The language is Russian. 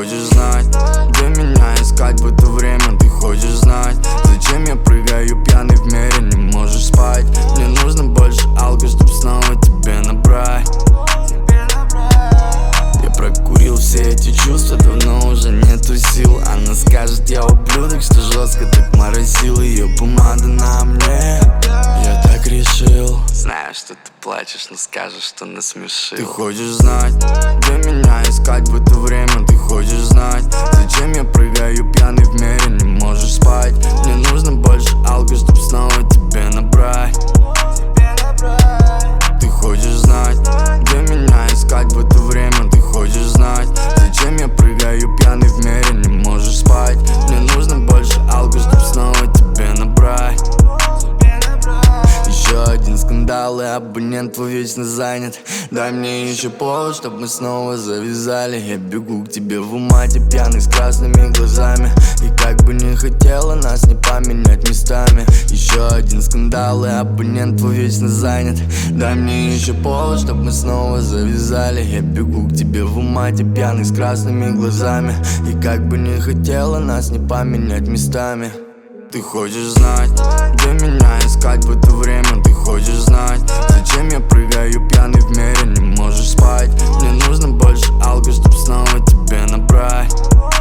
хочешь знать, где меня искать в это время? Ты хочешь знать, зачем я прыгаю пьяный в мере? Не можешь спать, мне нужно больше алко, чтоб снова тебе набрать. Я прокурил все эти чувства, давно уже нету сил. Она скажет, я ублюдок, что жестко так моросил. Ее помада на мне, я так решил. Знаю, что ты плачешь, но скажешь, что насмешил. Ты хочешь знать, где меня искать в это время? Ты хочешь знать, зачем я прыгаю пьяный в мере? Не можешь спать, мне нужно больше алко, чтоб снова тебе набрать. Ты хочешь знать, где меня искать в это время? Ты хочешь знать, зачем я прыгаю пьяный в мере? Не можешь спать, мне нужно больше алко, чтоб снова тебе набрать. Еще один скандал, и абонент твой вечно занят. Дай мне еще повод, чтоб мы снова завязали. Я бегу к тебе в умате, пьяный с красными глазами. И как бы не хотела нас не поменять местами. Еще один скандал, и абонент твой вечно занят. Дай мне еще повод, чтоб мы снова завязали. Я бегу к тебе в умате, пьяный с красными глазами. И как бы не хотела нас не поменять местами. Ты хочешь знать, где меня искать в это время? Ты хочешь знать, зачем я прыгаю пьяный в мере? Не можешь спать, мне нужно больше алко, чтоб снова тебе набрать.